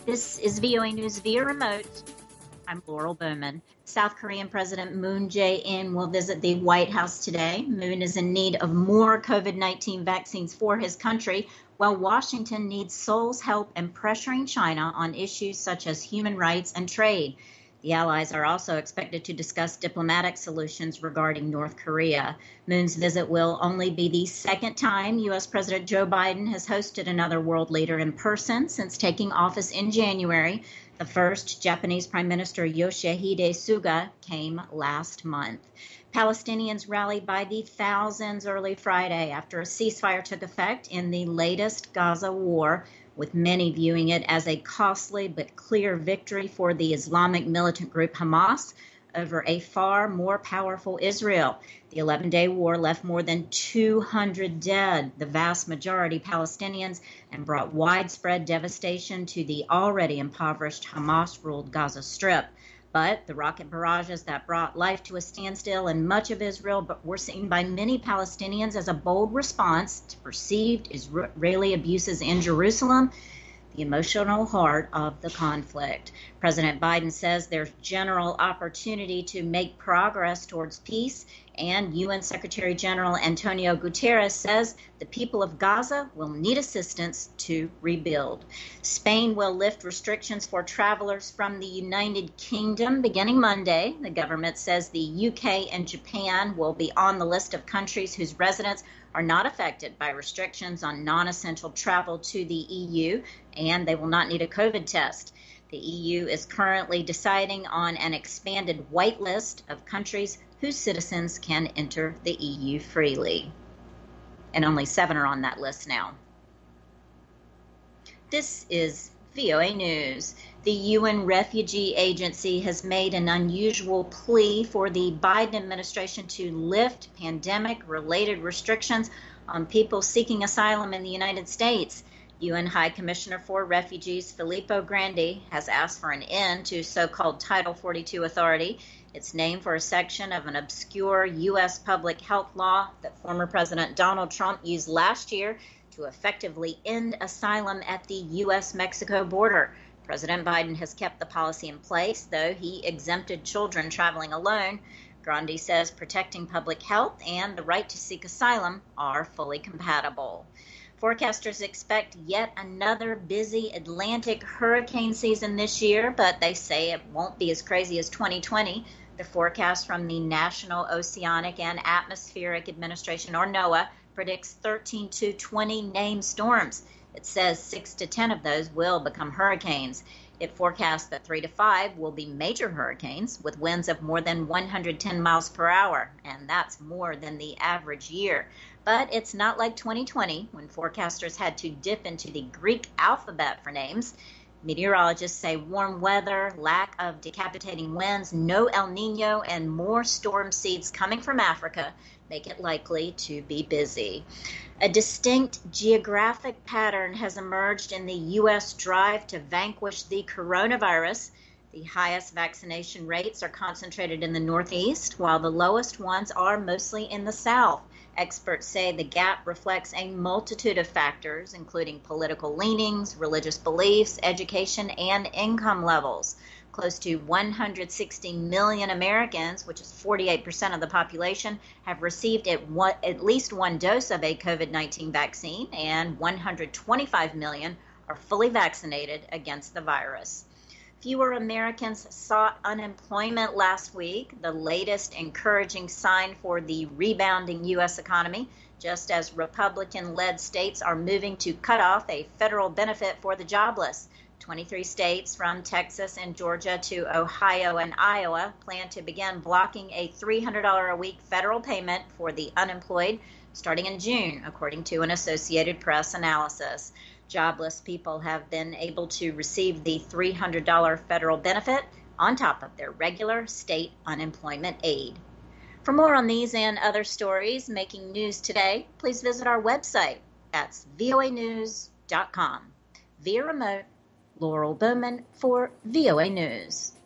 This is VOA News via remote. I'm Laurel Bowman. South Korean President Moon Jae-in will visit the White House today. Moon is in need of more COVID-19 vaccines for his country, while Washington needs Seoul's help in pressuring China on issues such as human rights and trade. The allies are also expected to discuss diplomatic solutions regarding North Korea. Moon's visit will only be the second time U.S. President Joe Biden has hosted another world leader in person since taking office in January. The first, Japanese Prime Minister Yoshihide Suga, came last month. Palestinians rallied by the thousands early Friday after a ceasefire took effect in the latest Gaza war, with many viewing it as a costly but clear victory for the Islamic militant group Hamas over a far more powerful Israel. The 11-day war left more than 200 dead, the vast majority Palestinians, and brought widespread devastation to the already impoverished Hamas-ruled Gaza Strip. But the rocket barrages that brought life to a standstill in much of Israel were seen by many Palestinians as a bold response to perceived Israeli abuses in Jerusalem, the emotional heart of the conflict. President Biden says there's general opportunity to make progress towards peace, and UN Secretary General Antonio Guterres says the people of Gaza will need assistance to rebuild. Spain will lift restrictions for travelers from the United Kingdom beginning Monday. The government says the UK and Japan will be on the list of countries whose residents are not affected by restrictions on non-essential travel to the EU, and they will not need a COVID test. The EU is currently deciding on an expanded white list of countries whose citizens can enter the EU freely. And only 7 are on that list now. This is VOA News. The UN Refugee Agency has made an unusual plea for the Biden administration to lift pandemic-related restrictions on people seeking asylum in the United States. UN High Commissioner for Refugees Filippo Grandi has asked for an end to so-called Title 42 authority. It's named for a section of an obscure U.S. public health law that former President Donald Trump used last year to effectively end asylum at the U.S.-Mexico border. President Biden has kept the policy in place, though he exempted children traveling alone. Grandi says protecting public health and the right to seek asylum are fully compatible. Forecasters expect yet another busy Atlantic hurricane season this year, but they say it won't be as crazy as 2020. The forecast from the National Oceanic and Atmospheric Administration, or NOAA, predicts 13 to 20 named storms. It says 6 to 10 of those will become hurricanes. It forecasts that 3 to 5 will be major hurricanes with winds of more than 110 miles per hour, and that's more than the average year. But it's not like 2020, when forecasters had to dip into the Greek alphabet for names. Meteorologists say warm weather, lack of decapitating winds, no El Nino, and more storm seeds coming from Africa make it likely to be busy. A distinct geographic pattern has emerged in the U.S. drive to vanquish the coronavirus. The highest vaccination rates are concentrated in the Northeast, while the lowest ones are mostly in the South. Experts say the gap reflects a multitude of factors, including political leanings, religious beliefs, education, and income levels. Close to 160 million Americans, which is 48% of the population, have received at least one dose of a COVID-19 vaccine, and 125 million are fully vaccinated against the virus. Fewer Americans sought unemployment last week, the latest encouraging sign for the rebounding U.S. economy, just as Republican-led states are moving to cut off a federal benefit for the jobless. 23 states from Texas and Georgia to Ohio and Iowa plan to begin blocking a $300 a week federal payment for the unemployed starting in June, according to an Associated Press analysis. Jobless people have been able to receive the $300 federal benefit on top of their regular state unemployment aid. For more on these and other stories making news today, please visit our website. That's voanews.com. Via remote, Laurel Bowman for VOA News.